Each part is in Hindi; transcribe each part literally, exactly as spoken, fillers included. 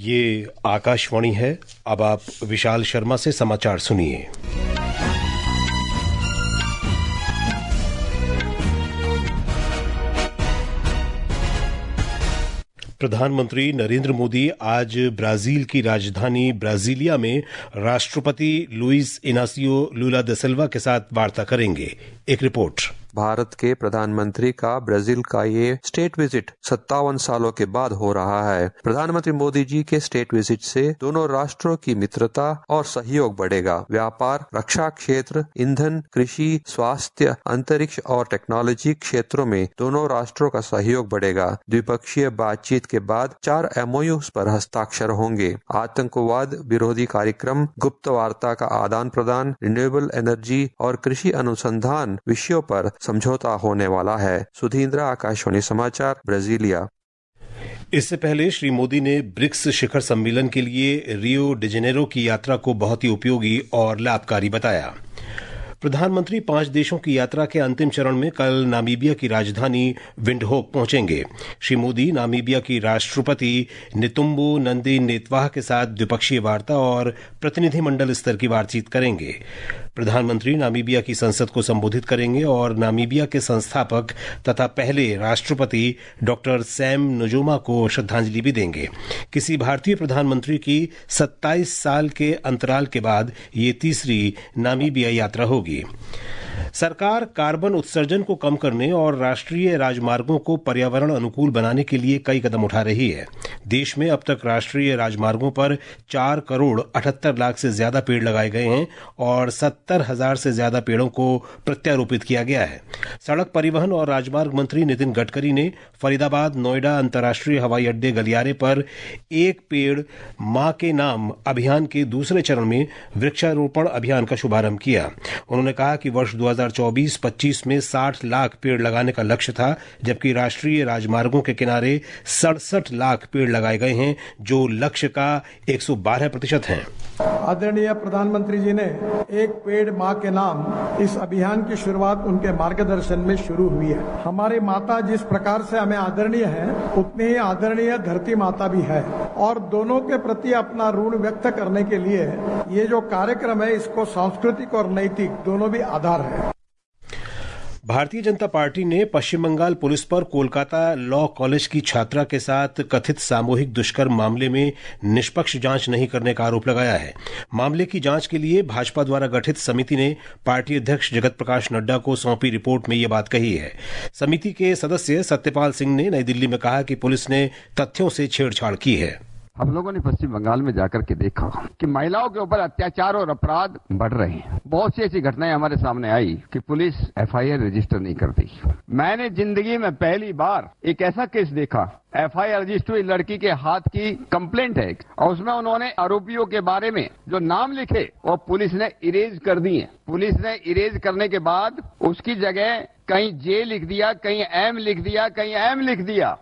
ये आकाशवाणी है। अब आप विशाल शर्मा से समाचार सुनिए। प्रधानमंत्री नरेंद्र मोदी आज ब्राजील की राजधानी ब्राजीलिया में राष्ट्रपति लुइस इनासियो लुला दा सिल्वा के साथ वार्ता करेंगे। एक रिपोर्ट। भारत के प्रधानमंत्री का ब्राजील का ये स्टेट विजिट सत्तावन सालों के बाद हो रहा है। प्रधानमंत्री मोदी जी के स्टेट विजिट से दोनों राष्ट्रों की मित्रता और सहयोग बढ़ेगा। व्यापार, रक्षा क्षेत्र, ईंधन, कृषि, स्वास्थ्य, अंतरिक्ष और टेक्नोलॉजी क्षेत्रों में दोनों राष्ट्रों का सहयोग बढ़ेगा। द्विपक्षीय बातचीत के बाद चार एमओयू पर हस्ताक्षर होंगे। आतंकवाद विरोधी कार्यक्रम, गुप्त वार्ता का आदान प्रदान, रिन्यूएबल एनर्जी और कृषि अनुसंधान विषयों पर समझौता होने वाला है। सुधींद्र, आकाशवाणी समाचार, ब्राजीलिया। इससे पहले श्री मोदी ने ब्रिक्स शिखर सम्मेलन के लिए रियो डी जेनेरो की यात्रा को बहुत ही उपयोगी और लाभकारी बताया। प्रधानमंत्री पांच देशों की यात्रा के अंतिम चरण में कल नामीबिया की राजधानी विंडहोक पहुंचेंगे। श्री मोदी नामीबिया की राष्ट्रपति नितुम्बो नंदी नेतवाह के साथ द्विपक्षीय वार्ता और प्रतिनिधिमंडल स्तर की बातचीत करेंगे। प्रधानमंत्री नामीबिया की संसद को संबोधित करेंगे और नामीबिया के संस्थापक तथा पहले राष्ट्रपति डॉक्टर सैम नुजुमा को श्रद्धांजलि भी देंगे। किसी भारतीय प्रधानमंत्री की सत्ताईस साल के अंतराल के बाद ये तीसरी नामीबिया यात्रा होगी। सरकार कार्बन उत्सर्जन को कम करने और राष्ट्रीय राजमार्गों को पर्यावरण अनुकूल बनाने के लिए कई कदम उठा रही है। देश में अब तक राष्ट्रीय राजमार्गों पर चार करोड़ अठहत्तर लाख से ज्यादा पेड़ लगाए गए हैं और सत्तर हजार से ज्यादा पेड़ों को प्रत्यारोपित किया गया है। सड़क परिवहन और राजमार्ग मंत्री नितिन गडकरी ने फरीदाबाद नोएडा अंतर्राष्ट्रीय हवाई अड्डे गलियारे पर एक पेड़ मां के नाम अभियान के दूसरे चरण में वृक्षारोपण अभियान का शुभारंभ किया। उन्होंने कहा कि वर्ष दो हज़ार चौबीस पच्चीस में साठ लाख पेड़ लगाने का लक्ष्य था, जबकि राष्ट्रीय राजमार्गों के किनारे सड़सठ लाख पेड़ लगाए गए हैं, जो लक्ष्य का एक सौ बारह प्रतिशत है। आदरणीय प्रधानमंत्री जी ने एक पेड़ मां के नाम इस अभियान की शुरुआत उनके मार्गदर्शन में शुरू हुई है। हमारी माता जिस प्रकार से हमें आदरणीय है, उतनी ही आदरणीय धरती माता भी है और दोनों के प्रति अपना ऋण व्यक्त करने के लिए ये जो कार्यक्रम है, इसको सांस्कृतिक और नैतिक दोनों भी आधार है। भारतीय जनता पार्टी ने पश्चिम बंगाल पुलिस पर कोलकाता लॉ कॉलेज की छात्रा के साथ कथित सामूहिक दुष्कर्म मामले में निष्पक्ष जांच नहीं करने का आरोप लगाया है। मामले की जांच के लिए भाजपा द्वारा गठित समिति ने पार्टी अध्यक्ष जगत प्रकाश नड्डा को सौंपी रिपोर्ट में ये बात कही है। समिति के सदस्य सत्यपाल सिंह ने नई दिल्ली में कहा कि पुलिस ने तथ्यों से छेड़छाड़ की है। हम लोगों ने पश्चिम बंगाल में जाकर के देखा कि महिलाओं के ऊपर अत्याचार और अपराध बढ़ रहे हैं। बहुत सी ऐसी घटनाएं हमारे सामने आई कि पुलिस एफआईआर रजिस्टर नहीं करती। मैंने जिंदगी में पहली बार एक ऐसा केस देखा, एफआईआर रजिस्टर हुई लड़की के हाथ की कंप्लेंट है और उसमें उन्होंने आरोपियों के बारे में जो नाम लिखे वो पुलिस ने इरेज कर दिए। पुलिस ने इरेज करने के बाद उसकी जगह कहीं जे लिख दिया, कहीं एम लिख दिया, कहीं एम लिख दिया।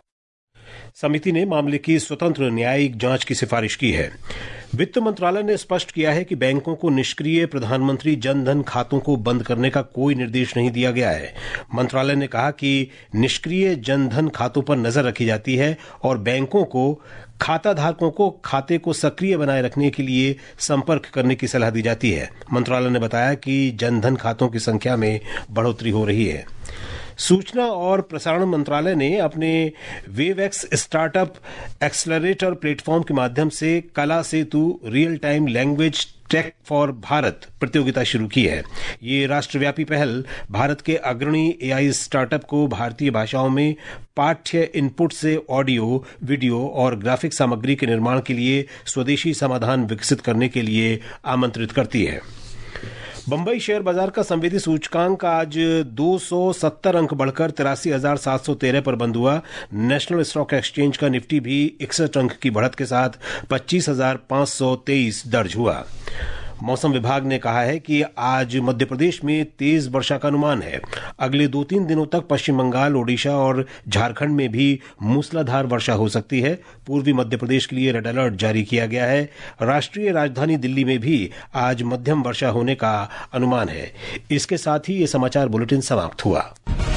समिति ने मामले की स्वतंत्र न्यायिक जांच की सिफारिश की है। वित्त मंत्रालय ने स्पष्ट किया है कि बैंकों को निष्क्रिय प्रधानमंत्री जन धन खातों को बंद करने का कोई निर्देश नहीं दिया गया है। मंत्रालय ने कहा कि निष्क्रिय जन धन खातों पर नजर रखी जाती है और बैंकों को खाता धारकों को खाते को सक्रिय बनाए रखने के लिए संपर्क करने की सलाह दी जाती है। मंत्रालय ने बताया कि जन धन खातों की संख्या में बढ़ोतरी हो रही है। सूचना और प्रसारण मंत्रालय ने अपने वेवएक्स स्टार्टअप एक्सलरेटर प्लेटफॉर्म के माध्यम से Kala Setu real time language tech for Bharat प्रतियोगिता शुरू की है। ये राष्ट्रव्यापी पहल भारत के अग्रणी एआई स्टार्टअप को भारतीय भाषाओं में पाठ्य इनपुट से ऑडियो, वीडियो और ग्राफिक सामग्री के निर्माण के लिए स्वदेशी समाधान विकसित करने के लिए आमंत्रित करती है। बंबई शेयर बाजार का संवेदी सूचकांक आज दो सौ सत्तर अंक बढ़कर तिरासी हजार सात सौ तेरह पर बंद हुआ। नेशनल स्टॉक एक्सचेंज का निफ्टी भी इकसठ अंक की बढ़त के साथ पच्चीस हजार पांच सौ तेईस दर्ज हुआ। मौसम विभाग ने कहा है कि आज मध्य प्रदेश में तेज वर्षा का अनुमान है। अगले दो तीन दिनों तक पश्चिम बंगाल, ओडिशा और झारखंड में भी मूसलाधार वर्षा हो सकती है। पूर्वी मध्य प्रदेश के लिए रेड अलर्ट जारी किया गया है। राष्ट्रीय राजधानी दिल्ली में भी आज मध्यम वर्षा होने का अनुमान है। इसके साथ ही ये समाचार बुलेटिन समाप्त हुआ।